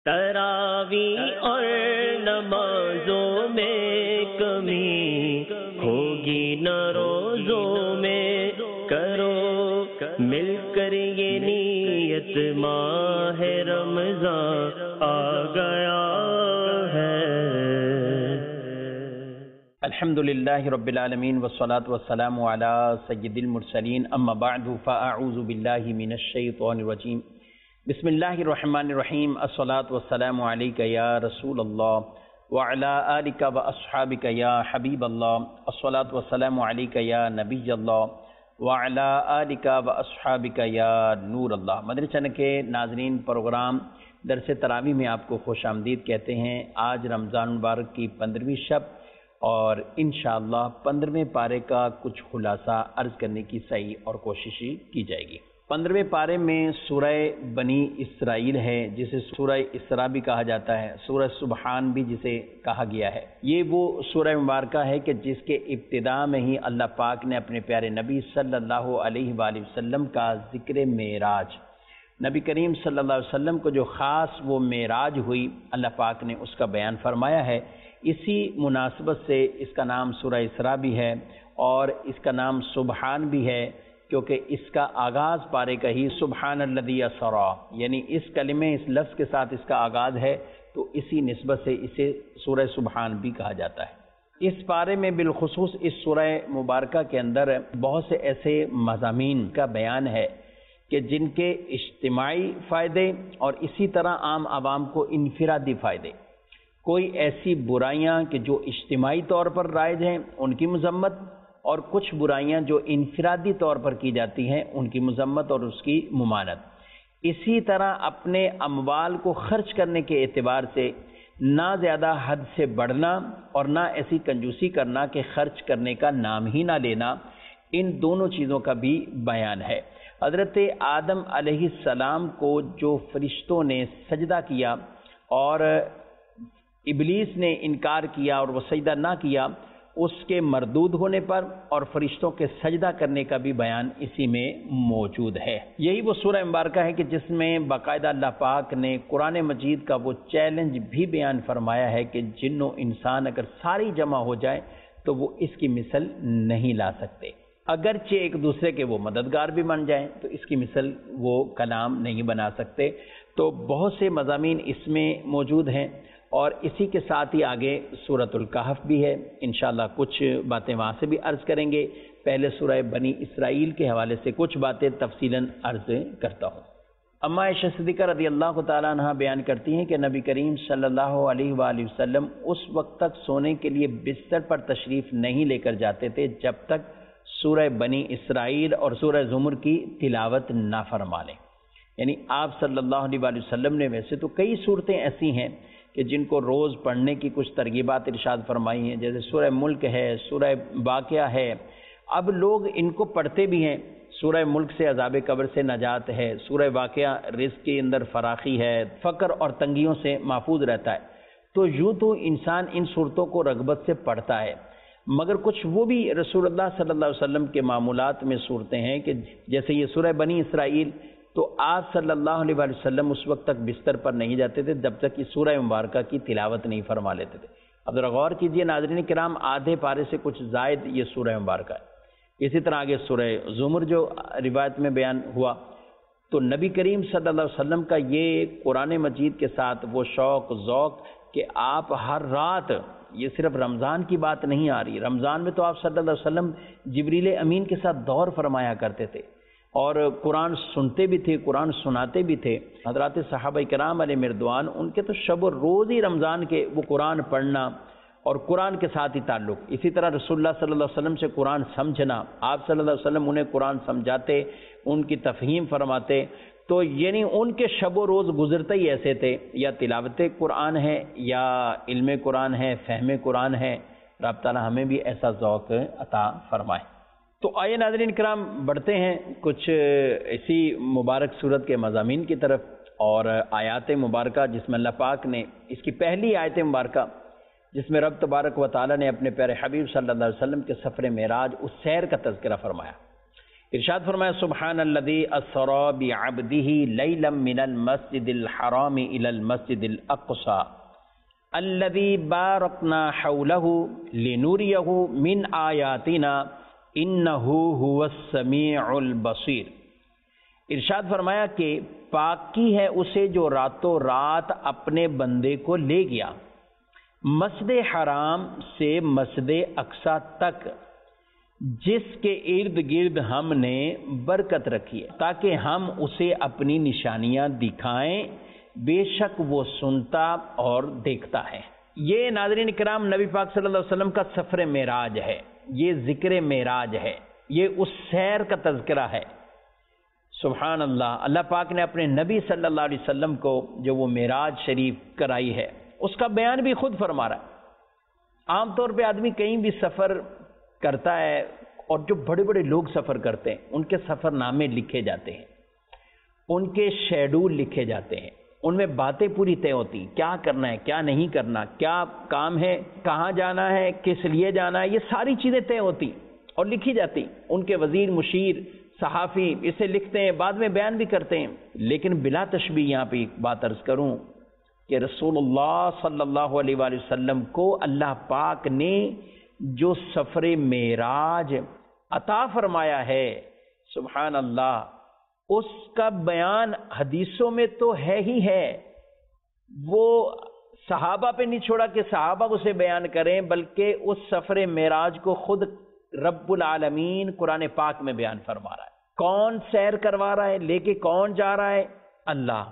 تراوی اور نمازوں میں کمی ہوگی نہ روزوں میں، کرو مل کر یہ نیت، ماہ رمضان آ گیا ہے۔ الحمدللہ رب العالمین والصلاة والسلام علی سید المرسلین، اما بعد فاعوذ باللہ من الشیطان الرجیم، بسم اللہ الرحمن الرحیم، الصلاة والسلام علیک یا رسول اللہ وعلی آلک واصحابک یا حبیب اللہ، الصلاة والسلام علیک یا نبی اللہ وعلی آلک واصحابک یا نور اللہ۔ مدنی چینل کے ناظرین، پروگرام درس تراویح میں آپ کو خوش آمدید کہتے ہیں۔ آج رمضان مبارک کی 15ویں شب اور انشاءاللہ 15ویں پارے کا کچھ خلاصہ عرض کرنے کی صحیح اور کوشش کی جائے گی۔ 15ویں پارے میں سورہ بنی اسرائیل ہے، جسے سورہ اسراء بھی کہا جاتا ہے، سورہ سبحان بھی جسے کہا گیا ہے۔ یہ وہ سورہ مبارکہ ہے کہ جس کے ابتداء میں ہی اللہ پاک نے اپنے پیارے نبی صلی اللہ علیہ وآلہ وسلم کا ذکر معراج، نبی کریم صلی اللہ علیہ وسلم کو جو خاص وہ معراج ہوئی، اللہ پاک نے اس کا بیان فرمایا ہے۔ اسی مناسبت سے اس کا نام سورہ اسراء بھی ہے اور اس کا نام سبحان بھی ہے، کیونکہ اس کا آغاز پارے کا ہی سبحان الذی اسریٰ، یعنی اس کلمے، اس لفظ کے ساتھ اس کا آغاز ہے، تو اسی نسبت سے اسے سورہ سبحان بھی کہا جاتا ہے۔ اس پارے میں بالخصوص اس سورہ مبارکہ کے اندر بہت سے ایسے مضامین کا بیان ہے کہ جن کے اجتماعی فائدے اور اسی طرح عام عوام کو انفرادی فائدے، کوئی ایسی برائیاں کہ جو اجتماعی طور پر رائج ہیں ان کی مذمت، اور کچھ برائیاں جو انفرادی طور پر کی جاتی ہیں ان کی مذمت اور اس کی ممانعت۔ اسی طرح اپنے اموال کو خرچ کرنے کے اعتبار سے نہ زیادہ حد سے بڑھنا اور نہ ایسی کنجوسی کرنا کہ خرچ کرنے کا نام ہی نہ لینا، ان دونوں چیزوں کا بھی بیان ہے۔ حضرت آدم علیہ السلام کو جو فرشتوں نے سجدہ کیا اور ابلیس نے انکار کیا اور وہ سجدہ نہ کیا، اس کے مردود ہونے پر اور فرشتوں کے سجدہ کرنے کا بھی بیان اسی میں موجود ہے۔ یہی وہ سورہ مبارکہ ہے کہ جس میں باقاعدہ اللہ پاک نے قرآن مجید کا وہ چیلنج بھی بیان فرمایا ہے کہ جن و انسان اگر ساری جمع ہو جائیں تو وہ اس کی مثل نہیں لا سکتے، اگرچہ ایک دوسرے کے وہ مددگار بھی بن جائیں تو اس کی مثل وہ کلام نہیں بنا سکتے۔ تو بہت سے مضامین اس میں موجود ہیں، اور اسی کے ساتھ ہی آگے سورۃ الکہف بھی ہے، انشاءاللہ کچھ باتیں وہاں سے بھی عرض کریں گے۔ پہلے سورہ بنی اسرائیل کے حوالے سے کچھ باتیں تفصیلاً عرض کرتا ہوں۔ اما عائشہ صدیقہ رضی اللہ تعالیٰ عنہ بیان کرتی ہیں کہ نبی کریم صلی اللہ علیہ وآلہ وسلم اس وقت تک سونے کے لیے بستر پر تشریف نہیں لے کر جاتے تھے جب تک سورہ بنی اسرائیل اور سورہ زمر کی تلاوت نہ فرما لیں۔ یعنی آپ صلی اللہ علیہ وآلہ وسلم نے ویسے تو کئی صورتیں ایسی ہیں کہ جن کو روز پڑھنے کی کچھ ترغیبات ارشاد فرمائی ہیں، جیسے سورہ ملک ہے، سورہ واقعہ ہے، اب لوگ ان کو پڑھتے بھی ہیں۔ سورہ ملک سے عذاب قبر سے نجات ہے، سورہ واقعہ رزق کے اندر فراخی ہے، فقر اور تنگیوں سے محفوظ رہتا ہے، تو یوں تو انسان ان صورتوں کو رغبت سے پڑھتا ہے، مگر کچھ وہ بھی رسول اللہ صلی اللہ علیہ وسلم کے معمولات میں صورتیں ہیں کہ جیسے یہ سورہ بنی اسرائیل، تو آپ صلی اللہ علیہ وآلہ وسلم اس وقت تک بستر پر نہیں جاتے تھے جب تک کہ سورہ مبارکہ کی تلاوت نہیں فرما لیتے تھے۔ اب ذرا غور کیجئے ناظرین کرام، آدھے پارے سے کچھ زائد یہ سورہ مبارکہ ہے۔ اسی طرح آگے سورہ زمر جو روایت میں بیان ہوا، تو نبی کریم صلی اللہ علیہ وسلم کا یہ قرآن مجید کے ساتھ وہ شوق ذوق کہ آپ ہر رات، یہ صرف رمضان کی بات نہیں آ رہی، رمضان میں تو آپ صلی اللہ علیہ وسلم جبریل امین کے ساتھ دور فرمایا کرتے تھے اور قرآن سنتے بھی تھے، قرآن سناتے بھی تھے۔ حضرات صحابہ کرام علیہ مردوان، ان کے تو شب و روز ہی رمضان کے وہ قرآن پڑھنا اور قرآن کے ساتھ ہی تعلق۔ اسی طرح رسول اللہ صلی اللہ علیہ وسلم سے قرآن سمجھنا، آپ صلی اللہ علیہ وسلم انہیں قرآن سمجھاتے، ان کی تفہیم فرماتے، تو یعنی ان کے شب و روز گزرتے ہی ایسے تھے، یا تلاوت قرآن ہے یا علم قرآن ہے، فہم قرآن ہے۔ رب تعالیٰ ہمیں بھی ایسا ذوق عطا فرمائے۔ تو آئیے ناظرین کرام بڑھتے ہیں کچھ اسی مبارک صورت کے مضامین کی طرف اور آیات مبارکہ، جس میں اللہ پاک نے اس کی پہلی آیت مبارکہ جس میں رب تبارک و تعالیٰ نے اپنے پیارے حبیب صلی اللہ علیہ وسلم کے سفر معراج، اس سیر کا تذکرہ فرمایا۔ ارشاد فرمایا سبحان الذی اسری بعبدہ لیلا من المسجد الحرام الی المسجد الاقصی الذی بارکنا حولہ لنریہ من آیاتنا انہ هو السمیع البصیر۔ ارشاد فرمایا کہ پاکی ہے اسے جو راتوں رات اپنے بندے کو لے گیا مسجد حرام سے مسجد اقصی تک، جس کے ارد گرد ہم نے برکت رکھی ہے تاکہ ہم اسے اپنی نشانیاں دکھائیں، بے شک وہ سنتا اور دیکھتا ہے۔ یہ ناظرین کرام نبی پاک صلی اللہ علیہ وسلم کا سفر معراج ہے، یہ ذکر معراج ہے، یہ اس سیر کا تذکرہ ہے۔ سبحان اللہ، اللہ پاک نے اپنے نبی صلی اللہ علیہ وسلم کو جو وہ معراج شریف کرائی ہے اس کا بیان بھی خود فرما رہا ہے۔ عام طور پہ آدمی کہیں بھی سفر کرتا ہے، اور جو بڑے بڑے لوگ سفر کرتے ہیں ان کے سفر نامے لکھے جاتے ہیں، ان کے شیڈول لکھے جاتے ہیں، ان میں باتیں پوری طے ہوتی، کیا کرنا ہے کیا نہیں کرنا، کیا کام ہے، کہاں جانا ہے، کس لیے جانا ہے، یہ ساری چیزیں طے ہوتی اور لکھی جاتی۔ ان کے وزیر، مشیر، صحافی اسے لکھتے ہیں، بعد میں بیان بھی کرتے ہیں۔ لیکن بلا تشبیہ یہاں پہ ایک بات عرض کروں کہ رسول اللہ صلی اللہ علیہ وآلہ وسلم کو اللہ پاک نے جو سفر معراج عطا فرمایا ہے، سبحان اللہ، اس کا بیان حدیثوں میں تو ہے ہی ہے۔ وہ صحابہ پہ نہیں چھوڑا کہ صحابہ اسے بیان کریں، بلکہ اس سفر معراج کو خود رب العالمین قرآن پاک میں بیان فرما رہا ہے۔ کون سیر کروا رہا ہے، لے کے کون جا رہا ہے؟ اللہ۔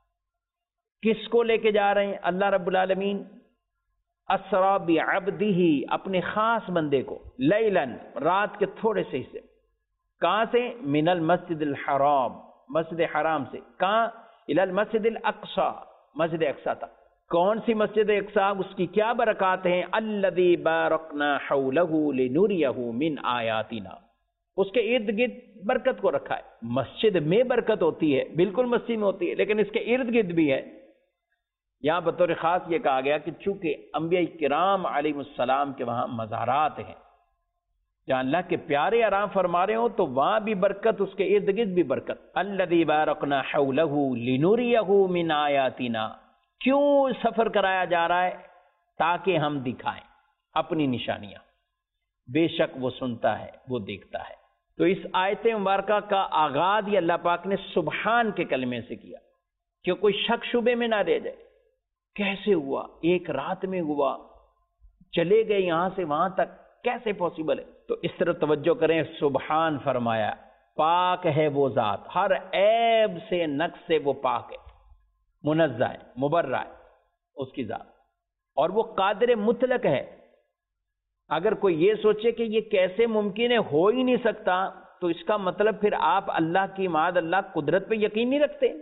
کس کو لے کے جا رہے ہیں؟ اللہ رب العالمین۔ اسرا بعبدہ، اپنے خاص بندے کو، لیلاً، رات کے تھوڑے سے حصے، کہاں سے؟ من المسجد الحرام، مسجد حرام سے، کہاں؟ الی المسجد الاقصی، مسجد اقصی تک۔ کون سی مسجد اقصی؟ اس کی کیا برکات ہیں؟ الذی بارکنا حولہ لنریہ من آیاتنا، اس کے ارد گرد برکت کو رکھا ہے۔ مسجد میں برکت ہوتی ہے، بالکل مسجد میں ہوتی ہے، لیکن اس کے ارد گرد بھی ہے۔ یہاں بطور خاص یہ کہا گیا کہ چونکہ انبیاء کرام علیہ السلام کے وہاں مزارات ہیں، جہاں اللہ کے پیارے آرام فرما رہے ہوں، تو وہاں بھی برکت، اس کے ارد گرد بھی برکت۔ الذی بارکنا حولہ لنریہ من آیاتنا، کیوں سفر کرایا جا رہا ہے؟ تاکہ ہم دکھائیں اپنی نشانیاں، بے شک وہ سنتا ہے، وہ دیکھتا ہے۔ تو اس آیت مبارکہ کا آغاز یہ اللہ پاک نے سبحان کے کلمے سے کیا کہ کوئی شک شبے میں نہ رہ جائے۔ کیسے ہوا؟ ایک رات میں ہوا، چلے گئے یہاں سے وہاں تک، کیسے پاسبل ہے؟ تو اس طرح توجہ کریں، سبحان فرمایا، پاک ہے وہ ذات، ہر عیب سے، نقص سے وہ پاک ہے، منزہ ہے، مبرہ ہے اس کی ذات، اور وہ قادر مطلق ہے۔ اگر کوئی یہ سوچے کہ یہ کیسے ممکن ہے، ہو ہی نہیں سکتا، تو اس کا مطلب پھر آپ اللہ کی معاذ اللہ قدرت پہ یقین نہیں رکھتے۔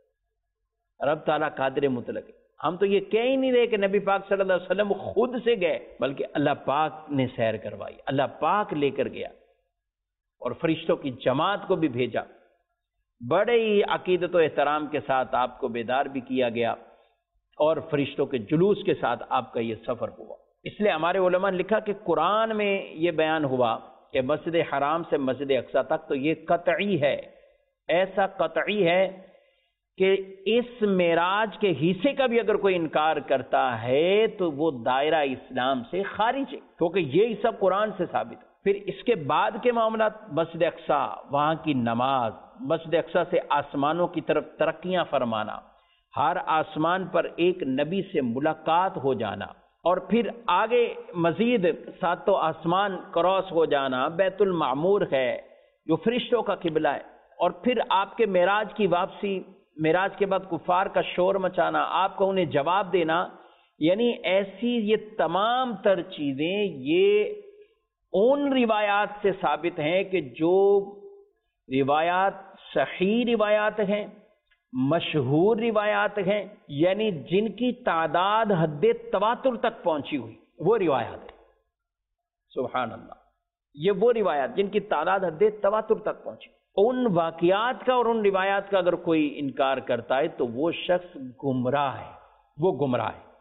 رب تعالیٰ قادر مطلق ہے۔ ہم تو یہ کہہ ہی نہیں رہے کہ نبی پاک صلی اللہ علیہ وسلم خود سے گئے، بلکہ اللہ پاک نے سیر کروائی، اللہ پاک لے کر گیا اور فرشتوں کی جماعت کو بھی بھیجا۔ بڑے ہی عقیدت و احترام کے ساتھ آپ کو بیدار بھی کیا گیا، اور فرشتوں کے جلوس کے ساتھ آپ کا یہ سفر ہوا۔ اس لیے ہمارے علماء نے لکھا کہ قرآن میں یہ بیان ہوا کہ مسجد حرام سے مسجد اقصی تک، تو یہ قطعی ہے، ایسا قطعی ہے کہ اس معراج کے حصے کا بھی اگر کوئی انکار کرتا ہے تو وہ دائرہ اسلام سے خارج ہے، کیونکہ یہ حصہ قرآن سے ثابت ہے۔ پھر اس کے بعد کے معاملات، مسجد اقصی، وہاں کی نماز، مسجد اقصی سے آسمانوں کی طرف ترقیاں فرمانا، ہر آسمان پر ایک نبی سے ملاقات ہو جانا، اور پھر آگے مزید ساتوں آسمان کراس ہو جانا، بیت المعمور ہے جو فرشتوں کا قبلہ ہے، اور پھر آپ کے معراج کی واپسی، معراج کے بعد کفار کا شور مچانا، آپ کو انہیں جواب دینا، یعنی ایسی یہ تمام تر چیزیں یہ ان روایات سے ثابت ہیں کہ جو روایات صحیح روایات ہیں، مشہور روایات ہیں، یعنی جن کی تعداد حد تواتر تک پہنچی ہوئی، وہ روایات ہیں۔ سبحان اللہ، یہ وہ روایات جن کی تعداد حد تواتر تک پہنچی، ان واقعات کا اور ان روایات کا اگر کوئی انکار کرتا ہے تو وہ شخص گمراہ ہے، وہ گمراہ ہے۔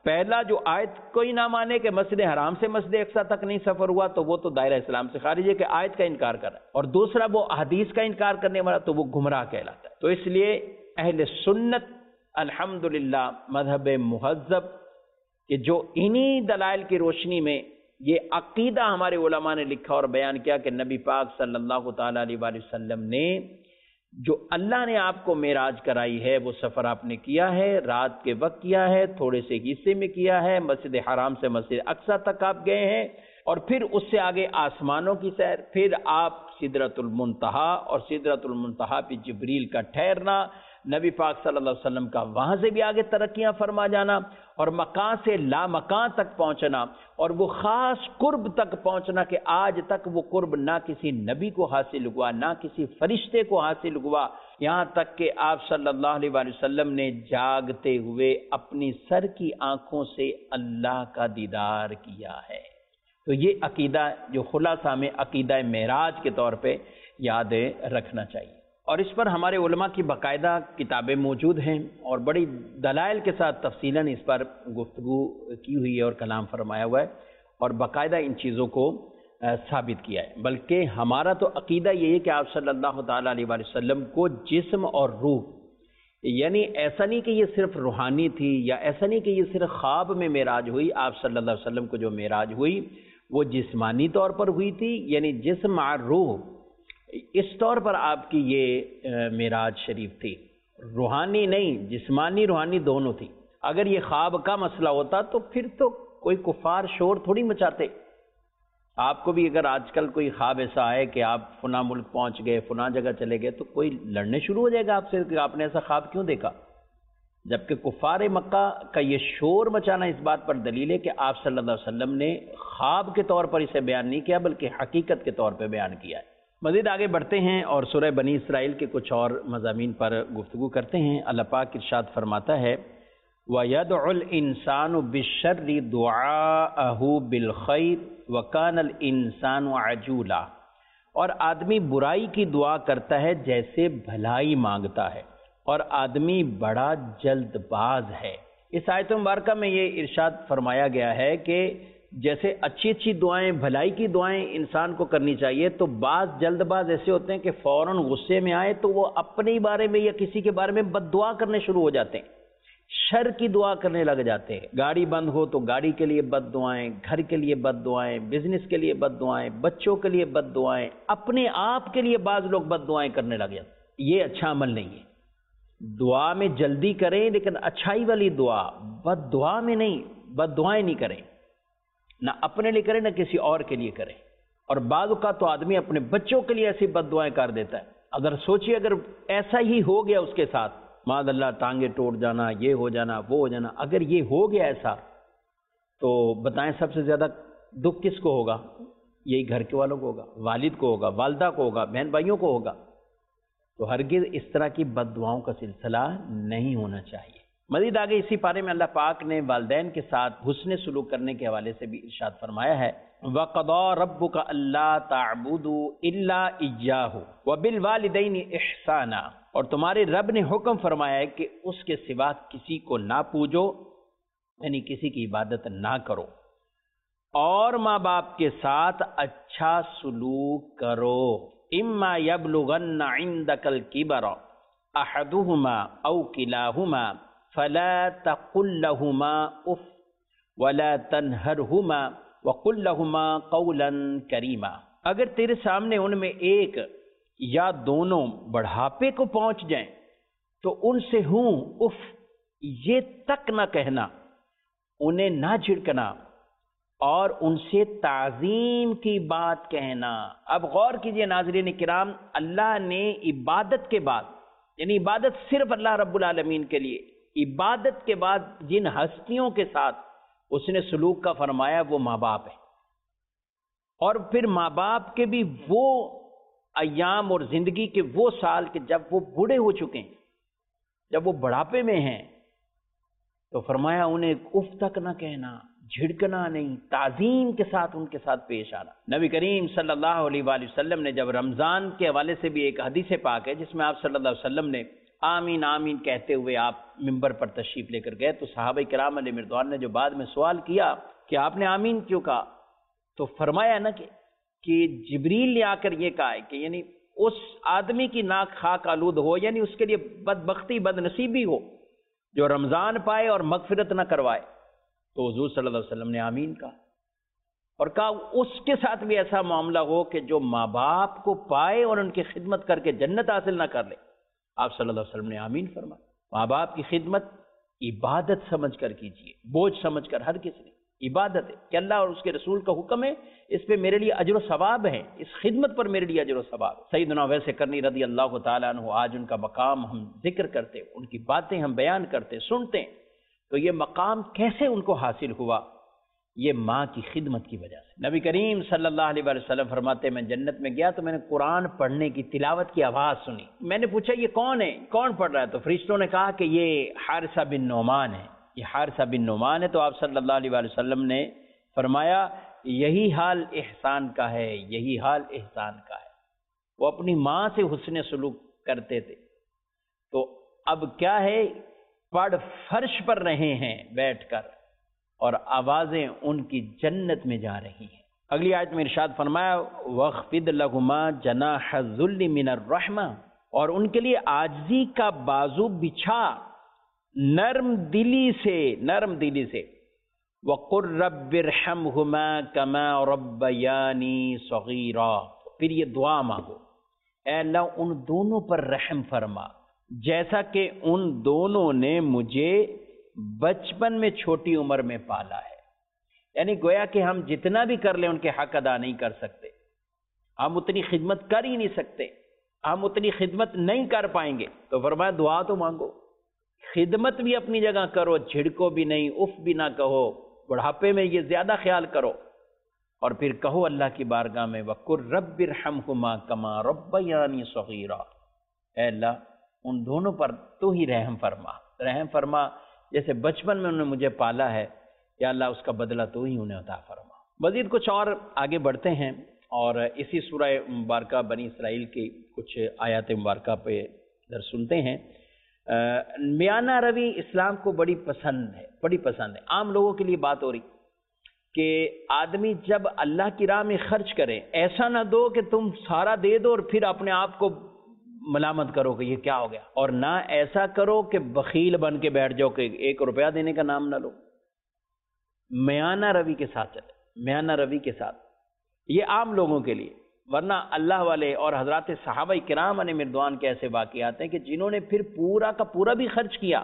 پہلا جو آیت کوئی نہ مانے کہ مسجد حرام سے مسجد اقصی تک نہیں سفر ہوا تو وہ تو دائرہ اسلام سے خارج ہے کہ آیت کا انکار کر رہا ہے، اور دوسرا وہ حدیث کا انکار کرنے والا تو وہ گمراہ کہلاتا ہے۔ تو اس لیے اہل سنت الحمدللہ مذہب مہذب کہ جو انہی دلائل کی روشنی میں یہ عقیدہ ہمارے علماء نے لکھا اور بیان کیا کہ نبی پاک صلی اللہ تعالیٰ علیہ وآلہ وسلم نے جو اللہ نے آپ کو معراج کرائی ہے وہ سفر آپ نے کیا ہے، رات کے وقت کیا ہے، تھوڑے سے حصے میں کیا ہے، مسجد حرام سے مسجد اقصی تک آپ گئے ہیں، اور پھر اس سے آگے آسمانوں کی سیر، پھر آپ سدرۃ المنتہا، اور سدرۃ المنتہا پہ جبریل کا ٹھہرنا، نبی پاک صلی اللہ علیہ وسلم کا وہاں سے بھی آگے ترقیاں فرما جانا، اور مکان سے لا مکان تک پہنچنا، اور وہ خاص قرب تک پہنچنا کہ آج تک وہ قرب نہ کسی نبی کو حاصل ہوا، نہ کسی فرشتے کو حاصل ہوا، یہاں تک کہ آپ صلی اللہ علیہ وآلہ وسلم نے جاگتے ہوئے اپنی سر کی آنکھوں سے اللہ کا دیدار کیا ہے۔ تو یہ عقیدہ جو خلاصہ میں عقیدہ معراج کے طور پہ یاد رکھنا چاہیے، اور اس پر ہمارے علماء کی باقاعدہ کتابیں موجود ہیں اور بڑی دلائل کے ساتھ تفصیلاً اس پر گفتگو کی ہوئی ہے اور کلام فرمایا ہوا ہے، اور باقاعدہ ان چیزوں کو ثابت کیا ہے۔ بلکہ ہمارا تو عقیدہ یہ ہے کہ آپ صلی اللہ تعالیٰ علیہ وآلہ وسلم کو جسم اور روح، یعنی ایسا نہیں کہ یہ صرف روحانی تھی، یا ایسا نہیں کہ یہ صرف خواب میں معراج ہوئی، آپ صلی اللہ علیہ وسلم کو جو معراج ہوئی وہ جسمانی طور پر ہوئی تھی، یعنی جسم اور روح اس طور پر آپ کی یہ معراج شریف تھی، روحانی نہیں، جسمانی روحانی دونوں تھی۔ اگر یہ خواب کا مسئلہ ہوتا تو پھر تو کوئی کفار شور تھوڑی مچاتے۔ آپ کو بھی اگر آج کل کوئی خواب ایسا آئے کہ آپ فلاں ملک پہنچ گئے، فلاں جگہ چلے گئے، تو کوئی لڑنے شروع ہو جائے گا آپ سے کہ آپ نے ایسا خواب کیوں دیکھا، جبکہ کفار مکہ کا یہ شور مچانا اس بات پر دلیل ہے کہ آپ صلی اللہ علیہ وسلم نے خواب کے طور پر اسے بیان نہیں کیا بلکہ حقیقت کے طور پہ بیان کیا ہے۔ مزید آگے بڑھتے ہیں اور سورہ بنی اسرائیل کے کچھ اور مضامین پر گفتگو کرتے ہیں۔ اللہ پاک ارشاد فرماتا ہے وَيَدْعُ الْإِنسَانُ بِالشَّرِّ دُعَاءَهُ بِالْخَيْرِ وَكَانَ الْإِنسَانُ عَجُولًا، اور آدمی برائی کی دعا کرتا ہے جیسے بھلائی مانگتا ہے، اور آدمی بڑا جلد باز ہے۔ اس آیت مبارکہ میں یہ ارشاد فرمایا گیا ہے کہ جیسے اچھی اچھی دعائیں، بھلائی کی دعائیں انسان کو کرنی چاہیے، تو بعض جلد باز ایسے ہوتے ہیں کہ فوراً غصے میں آئے تو وہ اپنے بارے میں یا کسی کے بارے میں بد دعا کرنے شروع ہو جاتے ہیں، شر کی دعا کرنے لگ جاتے ہیں۔ گاڑی بند ہو تو گاڑی کے لیے بد دعائیں، گھر کے لیے بد دعائیں، بزنس کے لیے بد دعائیں، بچوں کے لیے بد دعائیں، اپنے آپ کے لیے بعض لوگ بد دعائیں کرنے لگ جاتے ہیں۔ یہ اچھا عمل نہیں ہے۔ دعا میں جلدی کریں لیکن اچھائی والی دعا، بد دعا میں نہیں، بد دعائیں نہیں کریں، نہ اپنے لیے کریں نہ کسی اور کے لیے کریں۔ اور بعض اوقات تو آدمی اپنے بچوں کے لیے ایسی بد دعائیں کر دیتا ہے۔ اگر سوچیے اگر ایسا ہی ہو گیا اس کے ساتھ، معاذ اللہ ٹانگیں ٹوٹ جانا، یہ ہو جانا، وہ ہو جانا، اگر یہ ہو گیا ایسا تو بتائیں سب سے زیادہ دکھ کس کو ہوگا؟ یہی گھر کے والوں کو ہوگا، والد کو ہوگا، والدہ کو ہوگا، بہن بھائیوں کو ہوگا۔ تو ہرگز اس طرح کی بد دعاؤں کا سلسلہ نہیں ہونا چاہیے۔ مزید آگے اسی پارے میں اللہ پاک نے والدین کے ساتھ حسن سلوک کرنے کے حوالے سے بھی ارشاد فرمایا ہے وَقَضَىٰ رَبُّكَ أَلَّا تَعْبُدُوا إِلَّا إِيَّاهُ وَبِالْوَالِدَيْنِ إِحْسَانًا، اور تمہارے رب نے حکم فرمایا ہے کہ اس کے سوا کسی کو نہ پوجو، یعنی کسی کی عبادت نہ کرو، اور ماں باپ کے ساتھ اچھا سلوک کرو۔ اِمَّا يَبْلُغَنَّ عِندَكَ الْكِبَرَ أَحَدُهُمَا أَوْ كِلَاهُمَا فَلَا تَقُلْ لَهُمَا أُفٍّ وَلَا تَنْهَرْهُمَا وَقُلْ لَهُمَا قَوْلًا كَرِيمًا، اگر تیرے سامنے ان میں ایک یا دونوں بڑھاپے کو پہنچ جائیں تو ان سے ہوں اف یہ تک نہ کہنا، انہیں نہ جھڑکنا، اور ان سے تعظیم کی بات کہنا۔ اب غور کیجئے ناظرین کرام، اللہ نے عبادت کے بعد، یعنی عبادت صرف اللہ رب العالمین کے لیے، عبادت کے بعد جن ہستیوں کے ساتھ اس نے سلوک کا فرمایا وہ ماں باپ ہیں، اور پھر ماں باپ کے بھی وہ ایام اور زندگی کے وہ سال کہ جب وہ بوڑھے ہو چکے ہیں، جب وہ بڑھاپے میں ہیں، تو فرمایا انہیں اف تک نہ کہنا، جھڑکنا نہیں، تعظیم کے ساتھ ان کے ساتھ پیش آنا۔ نبی کریم صلی اللہ علیہ وآلہ وسلم نے جب رمضان کے حوالے سے بھی ایک حدیث پاک ہے جس میں آپ صلی اللہ علیہ وسلم نے آمین آمین کہتے ہوئے آپ ممبر پر تشریف لے کر گئے تو صحابہ کرام علیہ رضوان نے جو بعد میں سوال کیا کہ آپ نے آمین کیوں کہا، تو فرمایا نا کہ جبریل نے آ کر یہ کہا ہے کہ یعنی اس آدمی کی ناک خاک آلود ہو، یعنی اس کے لیے بدبختی بد نصیبی ہو جو رمضان پائے اور مغفرت نہ کروائے۔ تو حضور صلی اللہ علیہ وسلم نے آمین کہا اور کہا اس کے ساتھ بھی ایسا معاملہ ہو کہ جو ماں باپ کو پائے اور ان کی خدمت کر کے جنت حاصل نہ کر لے۔ آپ صلی اللہ علیہ وسلم نے آمین فرمایا۔ ماں باپ کی خدمت عبادت سمجھ کر کیجیے، بوجھ سمجھ کر، ہر کسی نے عبادت ہے کہ اللہ اور اس کے رسول کا حکم ہے، اس پہ میرے لیے اجر و ثواب ہے، اس خدمت پر میرے لیے اجر و ثواب ہے۔ سیدنا اویس کرنی رضی اللہ تعالیٰ عنہ، آج ان کا مقام ہم ذکر کرتے، ان کی باتیں ہم بیان کرتے، سنتے ہیں، تو یہ مقام کیسے ان کو حاصل ہوا؟ یہ ماں کی خدمت کی وجہ سے۔ نبی کریم صلی اللہ علیہ وسلم فرماتے ہیں میں جنت میں گیا تو میں نے قرآن پڑھنے کی تلاوت کی آواز سنی، میں نے پوچھا یہ کون ہے، کون پڑھ رہا ہے؟ تو فرشتوں نے کہا کہ یہ حارثہ بن نعمان ہے، یہ حارثہ بن نعمان ہے۔ تو آپ صلی اللہ علیہ وسلم نے فرمایا یہی حال احسان کا ہے، یہی حال احسان کا ہے۔ وہ اپنی ماں سے حسن سلوک کرتے تھے، تو اب کیا ہے، پڑھ فرش پر رہے ہیں بیٹھ کر اور آوازیں ان کی جنت میں جا رہی ہیں۔ اگلی آیت میں ارشاد فرمایا وَاخْفِضْ لَهُمَا جَنَاحَ الذُّلِّ مِنَ الرَّحْمَةِ، اور ان کے لیے عاجزی کا بازو بچھا نرم دلی سے، نرم دلی سے۔ وَقُلْ رَبِّ ارْحَمْهُمَا كَمَا رَبَّيَانِي صَغِيرًا، پھر یہ دعا مانگو اے اللہ ان دونوں پر رحم فرما جیسا کہ ان دونوں نے مجھے بچپن میں چھوٹی عمر میں پالا ہے۔ یعنی گویا کہ ہم جتنا بھی کر لیں ان کے حق ادا نہیں کر سکتے، ہم اتنی خدمت کر ہی نہیں سکتے، ہم اتنی خدمت نہیں کر پائیں گے۔ تو فرمایا دعا تو مانگو، خدمت بھی اپنی جگہ کرو، جھڑکو بھی نہیں، اف بھی نہ کہو، بڑھاپے میں یہ زیادہ خیال کرو، اور پھر کہو اللہ کی بارگاہ میں وَقُلْ رَبِّ ارْحَمْهُمَا كَمَا رَبَّيَانِي صَغِيرًا، اے اللہ ان دونوں پر تو ہی رحم فرما، رحم فرما جیسے بچپن میں انہوں نے مجھے پالا ہے، یا اللہ اس کا بدلہ تو ہی انہیں عطا فرما۔ مزید کچھ اور آگے بڑھتے ہیں اور اسی سورہ مبارکہ بنی اسرائیل کی کچھ آیات مبارکہ پہ در سنتے ہیں۔ میانہ روی اسلام کو بڑی پسند ہے، بڑی پسند ہے۔ عام لوگوں کے لیے بات ہو رہی کہ آدمی جب اللہ کی راہ میں خرچ کرے ایسا نہ دو کہ تم سارا دے دو اور پھر اپنے آپ کو ملامت کرو کہ یہ کیا ہو گیا، اور نہ ایسا کرو کہ بخیل بن کے بیٹھ جاؤ کہ 1 روپیہ دینے کا نام نہ لو۔ میانہ روی کے ساتھ چلے، میانہ روی کے ساتھ، یہ عام لوگوں کے لیے۔ ورنہ اللہ والے اور حضرات صحابہ کرام علیہ رضوان کے ایسے واقعات ہیں کہ جنہوں نے پھر پورا کا پورا بھی خرچ کیا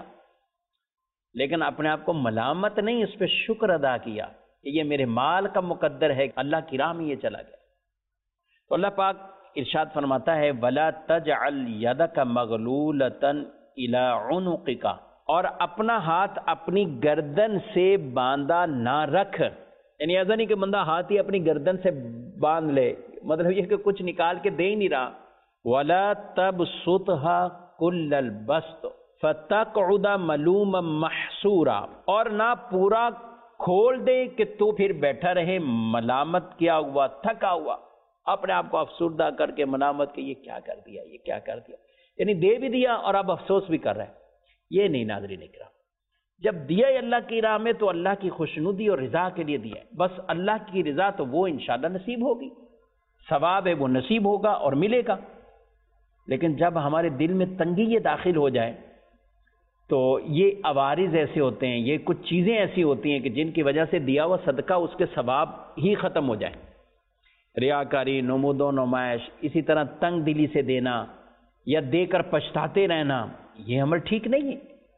لیکن اپنے آپ کو ملامت نہیں، اس پہ شکر ادا کیا کہ یہ میرے مال کا مقدر ہے، اللہ کی راہ میں یہ چلا گیا۔ تو اللہ پاک ارشاد فرماتا ہے وَلَا تَجْعَلْ يَدَكَ مَغْلُولَةً إِلَىٰ عُنُقِكَ، اور اپنا ہاتھ اپنی گردن سے باندھا نہ رکھ۔ یعنی ایسا نہیں کہ بندہ ہاتھ ہی اپنی گردن سے باندھ لے، مطلب یہ کہ کچھ نکال کے دے ہی نہیں رہا۔ وَلَا تَبْسُطْهَا كُلَّ الْبَسْطِ فَتَقْعُدَ مَلُومًا مَحْسُورًا، اور نہ پورا کھول دے کہ تو پھر بیٹھا رہے ملامت کیا ہوا، تھکا ہوا، اپنے آپ کو افسردہ کر کے ملامت کہ یہ کیا کر دیا، یہ کیا کر دیا، یعنی دے بھی دیا اور اب افسوس بھی کر رہا ہے۔ یہ نہیں ناظرین اکرام، جب دیا اللہ کی راہ میں تو اللہ کی خوشنودی اور رضا کے لیے دیا ہے، بس اللہ کی رضا تو وہ انشاءاللہ نصیب ہوگی، ثواب ہے وہ نصیب ہوگا اور ملے گا۔ لیکن جب ہمارے دل میں تنگی یہ داخل ہو جائے تو یہ عوارض ایسے ہوتے ہیں، یہ کچھ چیزیں ایسی ہوتی ہیں کہ جن کی وجہ سے دیا ہوا صدقہ اس کے ثواب ہی ختم ہو جائے۔ ریاکاری، نمود و نمائش، اسی طرح تنگ دلی سے دینا یا دے کر پچھتاتے رہنا، یہ عمل ٹھیک نہیں ہے۔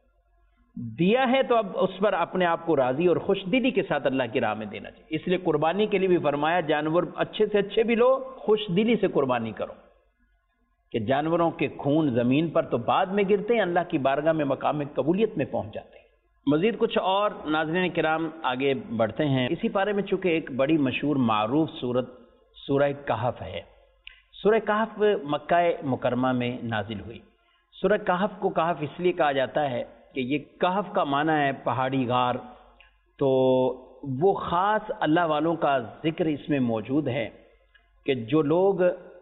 دیا ہے تو اب اس پر اپنے آپ کو راضی اور خوش دلی کے ساتھ اللہ کی راہ میں دینا چاہیے۔ اس لیے قربانی کے لیے بھی فرمایا جانور اچھے سے اچھے بھی لو، خوش دلی سے قربانی کرو، کہ جانوروں کے خون زمین پر تو بعد میں گرتے ہیں، اللہ کی بارگاہ میں مقام قبولیت میں پہنچ جاتے ہیں۔ مزید کچھ اور ناظرین کرام آگے بڑھتے ہیں۔ اسی بارے میں چونکہ ایک بڑی مشہور معروف سورت سورہ کہف ہے، سورہ کہف مکہ مکرمہ میں نازل ہوئی۔ سورہ کہف کو کہف اس لیے کہا جاتا ہے کہ یہ کہف کا معنی ہے پہاڑی غار، تو وہ خاص اللہ والوں کا ذکر اس میں موجود ہے کہ جو لوگ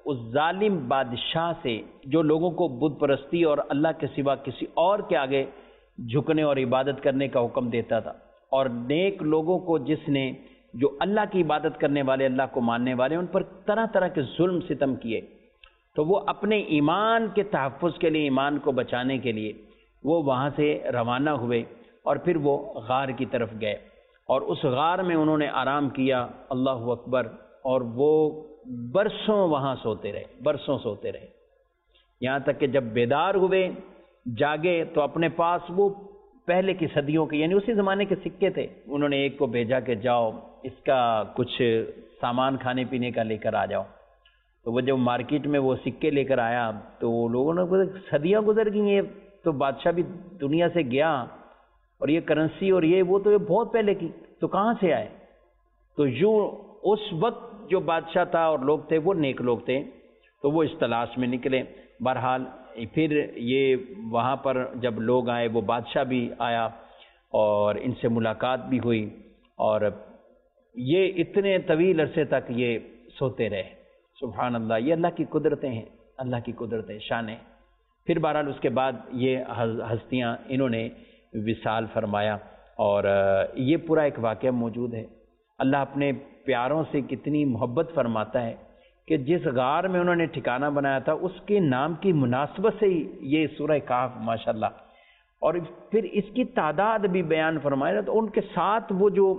اس ظالم بادشاہ سے جو لوگوں کو بت پرستی اور اللہ کے سوا کسی اور کے آگے جھکنے اور عبادت کرنے کا حکم دیتا تھا، اور نیک لوگوں کو جس نے جو اللہ کی عبادت کرنے والے، اللہ کو ماننے والے، ان پر طرح طرح کے ظلم ستم کیے، تو وہ اپنے ایمان کے تحفظ کے لیے، ایمان کو بچانے کے لیے وہ وہاں سے روانہ ہوئے اور پھر وہ غار کی طرف گئے، اور اس غار میں انہوں نے آرام کیا، اللہ اکبر، اور وہ برسوں وہاں سوتے رہے، برسوں سوتے رہے، یہاں تک کہ جب بیدار ہوئے، جاگے، تو اپنے پاس وہ پہلے کی صدیوں کے یعنی اسی زمانے کے سکے تھے، انہوں نے ایک کو بھیجا کہ جاؤ اس کا کچھ سامان کھانے پینے کا لے کر آ جاؤ، تو وہ جب مارکیٹ میں وہ سکے لے کر آیا تو لوگوں نے بولا صدیاں گزر گئی ہیں، تو بادشاہ بھی دنیا سے گیا، اور یہ کرنسی اور یہ وہ تو یہ بہت پہلے کی، تو کہاں سے آئے؟ تو یوں اس وقت جو بادشاہ تھا اور لوگ تھے وہ نیک لوگ تھے، تو وہ اس تلاش میں نکلے۔ بہرحال پھر یہ وہاں پر جب لوگ آئے، وہ بادشاہ بھی آیا اور ان سے ملاقات بھی ہوئی، اور یہ اتنے طویل عرصے تک یہ سوتے رہے۔ سبحان اللہ، یہ اللہ کی قدرتیں ہیں، اللہ کی قدرتیں، شانیں۔ پھر بہرحال اس کے بعد یہ ہستیاں انہوں نے وصال فرمایا، اور یہ پورا ایک واقعہ موجود ہے۔ اللہ اپنے پیاروں سے کتنی محبت فرماتا ہے کہ جس غار میں انہوں نے ٹھکانہ بنایا تھا اس کے نام کی مناسبت سے ہی یہ سورہ کہف ماشاءاللہ، اور پھر اس کی تعداد بھی بیان فرمایا، تو ان کے ساتھ وہ جو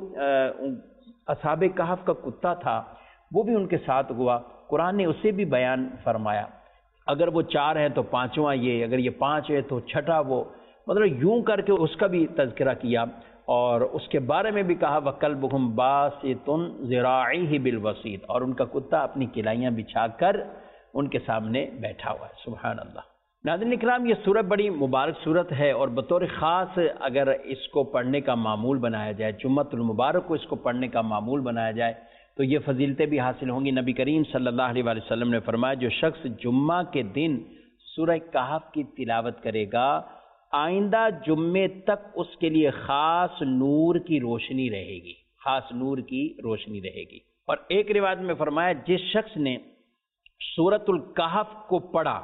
اصحاب کہف کا کتا تھا وہ بھی ان کے ساتھ ہوا، قرآن نے اسے بھی بیان فرمایا، اگر وہ 4 ہے تو 5واں یہ، اگر یہ 5 ہے تو 6واں وہ، مطلب یوں کر کے اس کا بھی تذکرہ کیا، اور اس کے بارے میں بھی کہا وَكَلْبُهُمْ بَاسِطٌ ذِرَاعِهِ بِالْوَسِيطِ، اور ان کا کتا اپنی کلائیاں بچھا کر ان کے سامنے بیٹھا ہوا ہے۔ سبحان اللہ۔ ناظرین اکرام، یہ سورت بڑی مبارک سورت ہے، اور بطور خاص اگر اس کو پڑھنے کا معمول بنایا جائے، جمعۃ المبارک کو اس کو پڑھنے کا معمول بنایا جائے تو یہ فضیلتیں بھی حاصل ہوں گی۔ نبی کریم صلی اللہ علیہ وآلہ وسلم نے فرمایا جو شخص جمعہ کے دن سورہ کہف کی تلاوت کرے گا، آئندہ جمعے تک اس کے لیے خاص نور کی روشنی رہے گی، خاص نور کی روشنی رہے گی۔ اور ایک روایت میں فرمایا جس شخص نے سورۃ الکہف کو پڑھا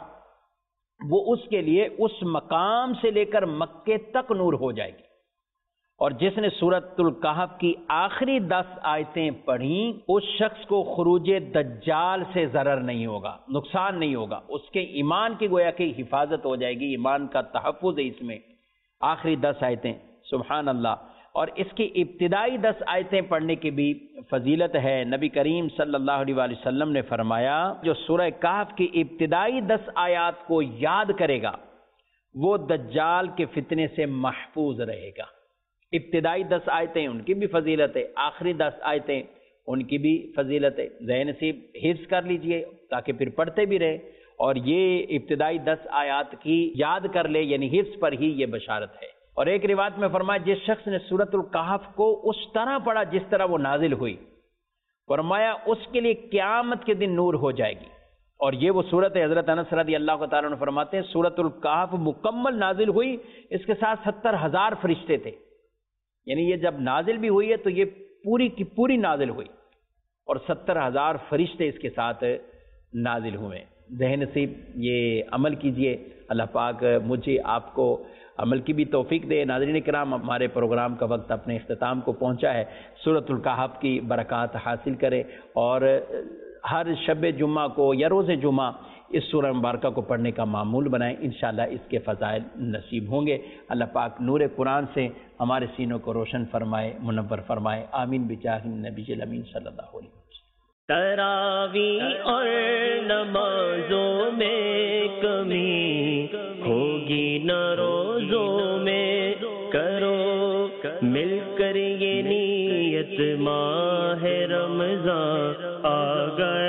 وہ اس کے لیے اس مقام سے لے کر مکے تک نور ہو جائے گی، اور جس نے سورۃ الکہف کی آخری 10 آیتیں پڑھیں اس شخص کو خروج دجال سے ضرر نہیں ہوگا، نقصان نہیں ہوگا، اس کے ایمان کی گویا کہ حفاظت ہو جائے گی، ایمان کا تحفظ ہے اس میں، آخری 10 آیتیں۔ سبحان اللہ۔ اور اس کی ابتدائی 10 آیتیں پڑھنے کی بھی فضیلت ہے۔ نبی کریم صلی اللہ علیہ وآلہ وسلم نے فرمایا جو سورہ کہف کی ابتدائی 10 آیات کو یاد کرے گا وہ دجال کے فتنے سے محفوظ رہے گا۔ ابتدائی 10 آیتیں ان کی بھی فضیلت ہے، آخری 10 آیتیں ان کی بھی فضیلت ہے، ذہن سے حفظ کر لیجئے تاکہ پھر پڑھتے بھی رہے، اور یہ ابتدائی 10 آیات کی یاد کر لے، یعنی حفظ پر ہی یہ بشارت ہے۔ اور ایک روایت میں فرمایا جس شخص نے سورۃ الکہف کو اس طرح پڑھا جس طرح وہ نازل ہوئی، فرمایا اس کے لیے قیامت کے دن نور ہو جائے گی۔ اور یہ وہ صورت ہے، حضرت انس رضی اللہ تعالیٰ عنہ فرماتے ہیں سورۃ الکہف مکمل نازل ہوئی، اس کے ساتھ 70,000 فرشتے تھے، یعنی یہ جب نازل بھی ہوئی ہے تو یہ پوری کی پوری نازل ہوئی، اور 70,000 فرشتے اس کے ساتھ نازل ہوئے۔ ذہن سے یہ عمل کیجئے، اللہ پاک مجھے آپ کو عمل کی بھی توفیق دے۔ ناظرین کرام، ہمارے پروگرام کا وقت اپنے اختتام کو پہنچا ہے، سورۃ الکہف کی برکات حاصل کریں، اور ہر شب جمعہ کو یا روز جمعہ اس سورہ مبارکہ کو پڑھنے کا معمول بنائیں، انشاءاللہ اس کے فضائل نصیب ہوں گے۔ اللہ پاک نور قرآن سے ہمارے سینوں کو روشن فرمائے، منور فرمائے، آمین بجاہ النبی الامین صلی اللہ علیہ وسلم۔ تراویح اور نمازوں میں کمی ہوگی نہ روزوں میں، کرو مل کر یہ نیت، ماہ رمضان آ گئے۔